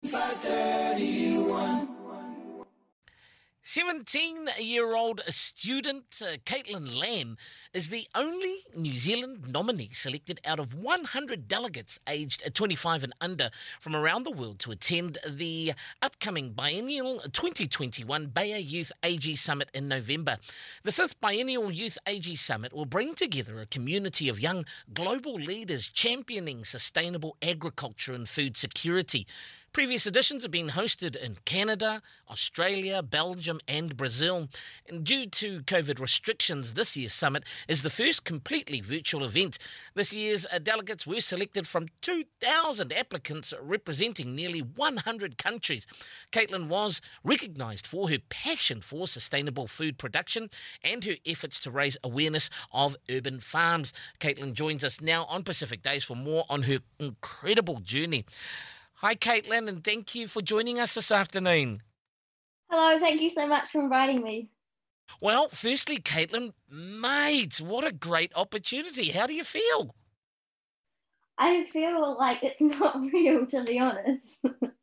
531. 17-year-old student Caitlin Lamb is the only New Zealand nominee selected out of 100 delegates aged 25 and under from around the world to attend the upcoming biennial 2021 Bayer Youth AG Summit in November. The 5th Biennial Youth AG Summit will bring together a community of young global leaders championing sustainable agriculture and food security. Previous editions have been hosted in Canada, Australia, Belgium and Brazil. And due to COVID restrictions, this year's summit is the first completely virtual event. This year's delegates were selected from 2,000 applicants representing nearly 100 countries. Caitlin was recognised for her passion for sustainable food production and her efforts to raise awareness of urban farms. Caitlin joins us now on Pacific Days for more on her incredible journey. Hi, Caitlin, and thank you for joining us this afternoon. Hello, thank you so much for inviting me. Well, firstly, Caitlin, mate, what a great opportunity. How do you feel? I feel like it's not real, to be honest.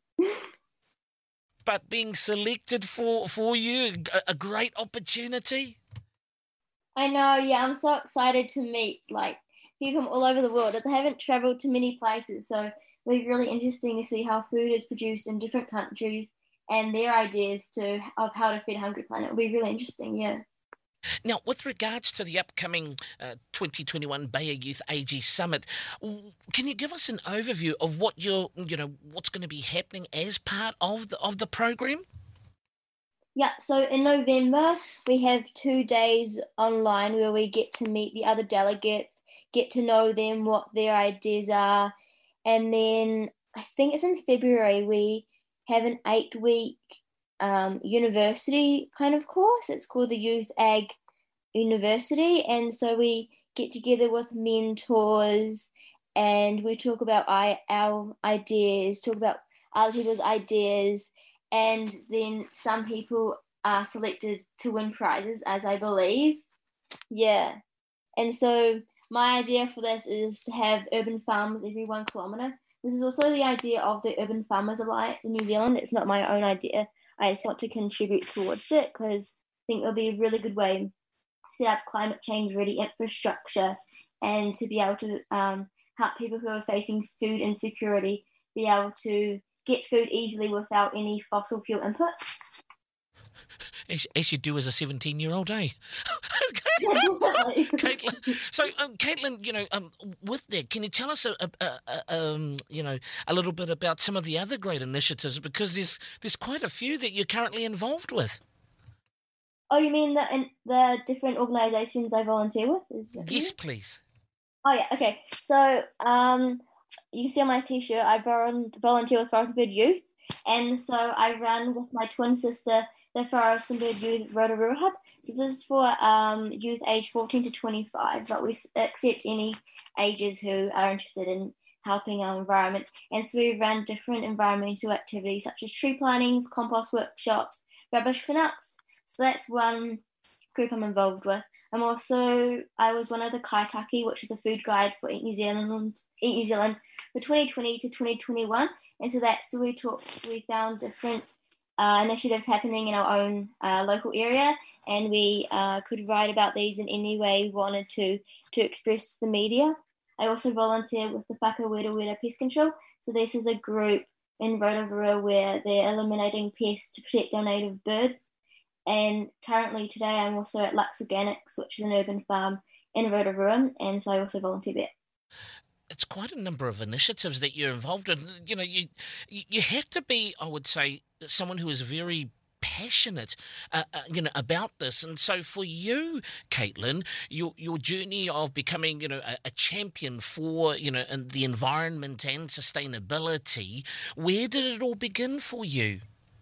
But being selected for you, a great opportunity? I know, yeah, I'm so excited to meet, people from all over the world, as I haven't travelled to many places, so it'll be really interesting to see how food is produced in different countries and their ideas of how to feed a hungry planet. It'll be really interesting, yeah. Now, with regards to the upcoming 2021 Bayer Youth AG Summit, can you give us an overview of what what's going to be happening as part of the program? Yeah, so in November, we have 2 days online where we get to meet the other delegates, get to know them, what their ideas are. And then I think it's in February, we have an 8-week university kind of course. It's called the Youth Ag University. And so we get together with mentors and we talk about our ideas, talk about other people's ideas. And then some people are selected to win prizes, as I believe. Yeah. And so my idea for this is to have urban farms every 1 kilometre. This is also the idea of the Urban Farmers Alliance in New Zealand. It's not my own idea. I just want to contribute towards it because I think it'll be a really good way to set up climate change ready infrastructure and to be able to help people who are facing food insecurity be able to get food easily without any fossil fuel input. As you do as a 17-year-old, eh? Caitlin. So, Caitlin, with that, can you tell us, a little bit about some of the other great initiatives? Because there's quite a few that you're currently involved with. Oh, you mean the different organisations I volunteer with? Yes, please. Oh, yeah, okay. So, you can see on my T-shirt, I volunteer with Forest and Bird Youth. And so I run with my twin sister the Forest and Bird Youth Rotorua Hub. So this is for youth aged 14 to 25, but we accept any ages who are interested in helping our environment. And so we run different environmental activities such as tree plantings, compost workshops, rubbish cleanups. So that's one group I'm involved with. I was one of the Kaitaki, which is a food guide for Eat New Zealand for 2020 to 2021. And so that's where we found different initiatives happening in our own local area, and we could write about these in any way we wanted to express the media. I also volunteer with the Whakawera Pest Control. So this is a group in Rotorua where they're eliminating pests to protect our native birds. And currently today I'm also at Lux Organics, which is an urban farm in Rotorua, and so I also volunteer there. It's quite a number of initiatives that you're involved in. You have to be, I would say, someone who is very passionate, about this. And so for you, Caitlin, your journey of becoming, a champion for, in the environment and sustainability, where did it all begin for you?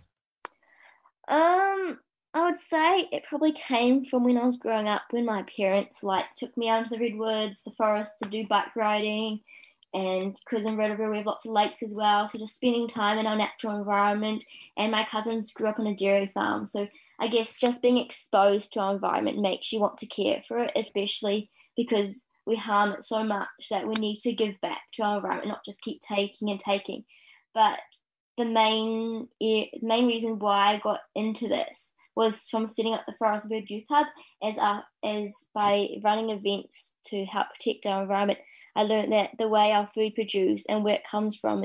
I would say it probably came from when I was growing up, when my parents took me out into the redwoods, the forest to do bike riding, and because in Rotorua we have lots of lakes as well, so just spending time in our natural environment. And my cousins grew up on a dairy farm, so I guess just being exposed to our environment makes you want to care for it, especially because we harm it so much that we need to give back to our environment, not just keep taking and taking. But the main reason why I got into this was from setting up the Forest and Bird Youth Hub as by running events to help protect our environment. I learned that the way our food produced and where it comes from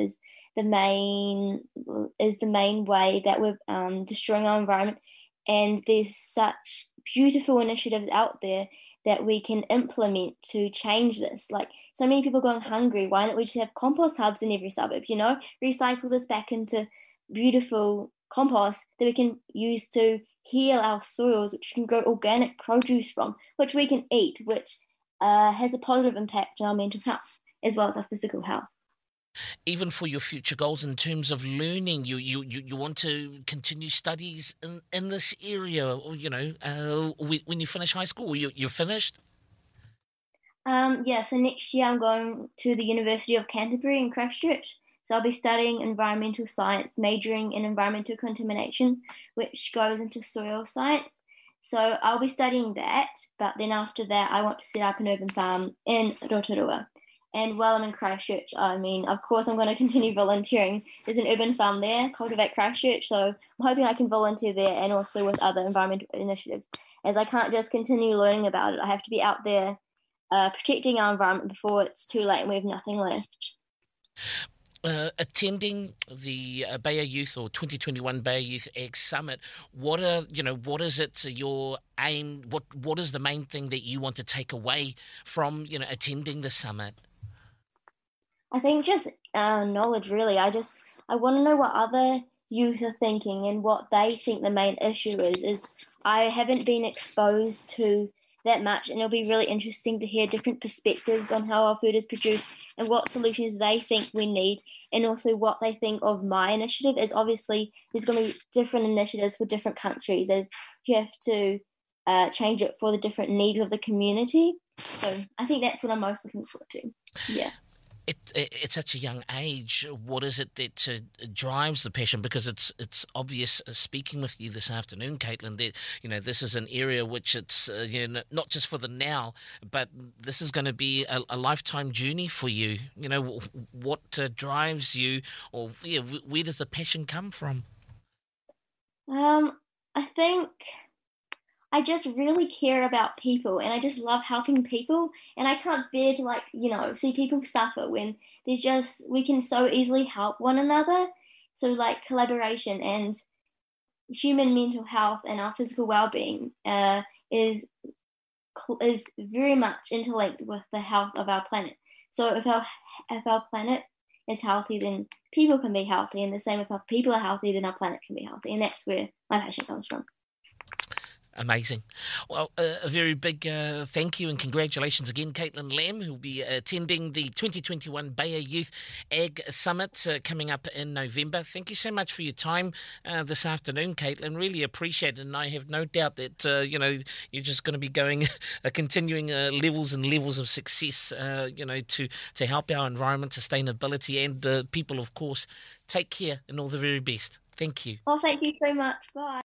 is the main way that we're destroying our environment. And there's such beautiful initiatives out there that we can implement to change this. Like so many people going hungry. Why don't we just have compost hubs in every suburb? Recycle this back into beautiful compost that we can use to heal our soils, which we can grow organic produce from, which we can eat, which has a positive impact on our mental health as well as our physical health. Even for your future goals in terms of learning, you want to continue studies in this area, or when you finish high school, you're finished. Yeah, so next year I'm going to the University of Canterbury in Christchurch. So I'll be studying environmental science, majoring in environmental contamination, which goes into soil science. So I'll be studying that, but then after that, I want to set up an urban farm in Rotorua. And while I'm in Christchurch, I mean, of course, I'm going to continue volunteering. There's an urban farm there, Cultivate Christchurch. So I'm hoping I can volunteer there and also with other environmental initiatives, as I can't just continue learning about it. I have to be out there protecting our environment before it's too late and we have nothing left. Attending the Bayer Youth or 2021 Bayer Youth Ag Summit, what is it your aim? What is the main thing that you want to take away from attending the summit? I think just knowledge, really. I want to know what other youth are thinking and what they think the main issue is. I haven't been exposed to that much, and it'll be really interesting to hear different perspectives on how our food is produced and what solutions they think we need, and also what they think of my initiative. As obviously there's going to be different initiatives for different countries, as you have to change it for the different needs of the community. So I think that's what I'm most looking forward to. Yeah. At such a young age, what is it that drives the passion? Because it's obvious, speaking with you this afternoon, Caitlin, that this is an area which it's not just for the now, but this is going to be a lifetime journey for you. What drives you, or where does the passion come from? I think I just really care about people and I just love helping people. And I can't bear to see people suffer when we can so easily help one another. So like collaboration and human mental health and our physical well-being is very much interlinked with the health of our planet. So if our planet is healthy, then people can be healthy. And the same, if our people are healthy, then our planet can be healthy. And that's where my passion comes from. Amazing. Well, a very big thank you and congratulations again, Caitlin Lamb, who will be attending the 2021 Bayer Youth Ag Summit coming up in November. Thank you so much for your time this afternoon, Caitlin. Really appreciate it, and I have no doubt that you're just going to be going continuing levels and levels of success, to help our environment, sustainability, and people, of course. Take care and all the very best. Thank you. Oh, thank you so much. Bye.